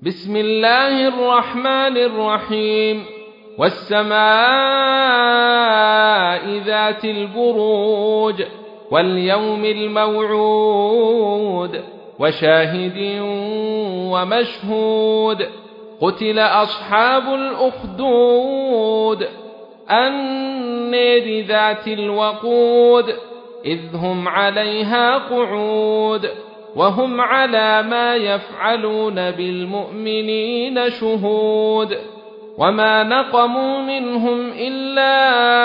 بسم الله الرحمن الرحيم. والسماء ذات البروج واليوم الموعود وشاهد ومشهود. قتل أصحاب الأخدود النار ذات الوقود إذ هم عليها قعود وهم على ما يفعلون بالمؤمنين شهود. وما نقموا منهم إلا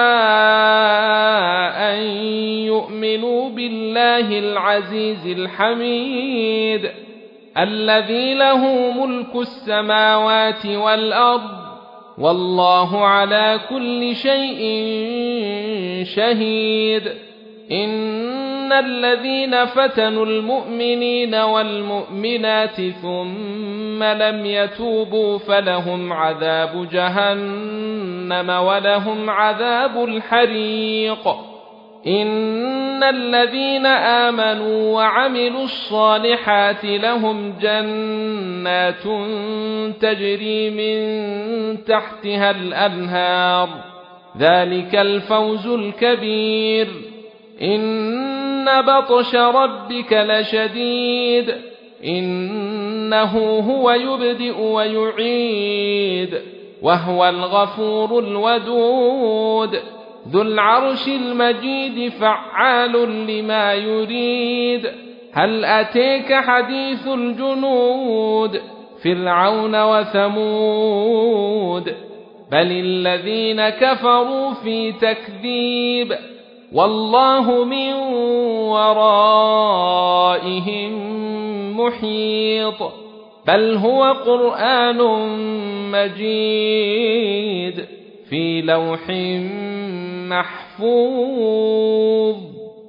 أن يؤمنوا بالله العزيز الحميد الذي له ملك السماوات والأرض والله على كل شيء شهيد. إن الذين فتنوا المؤمنين والمؤمنات ثم لم يتوبوا فلهم عذاب جهنم ولهم عذاب الحريق. إن الذين آمنوا وعملوا الصالحات لهم جنات تجري من تحتها الأنهار ذلك الفوز الكبير. إن بطش ربك لشديد إنه هو يبدئ ويعيد وهو الغفور الودود ذو العرش المجيد فعال لما يريد. هل أتيك حديث الجنود فرعون وثمود بل الذين كفروا في تكذيب والله من ورائهم محيط. بل هو قرآن مجيد في لوح محفوظ.